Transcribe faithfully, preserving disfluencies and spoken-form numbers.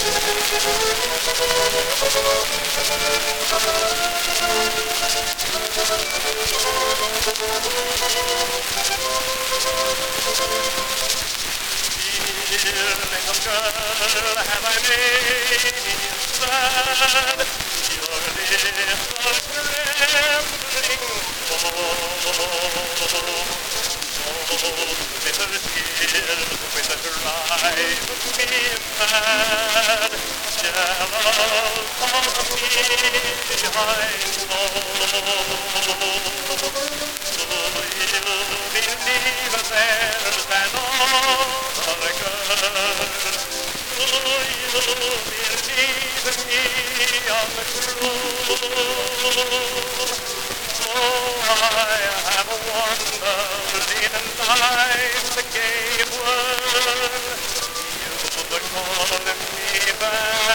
Little girl, have I made you sad? Your little trembling fall. Oh, little tears will drive me mad. Jealous of me, I know. So you'll believe there's an other girl. Do you believe me untrue? Oh, I have wandered in life's gay world. You would call me back.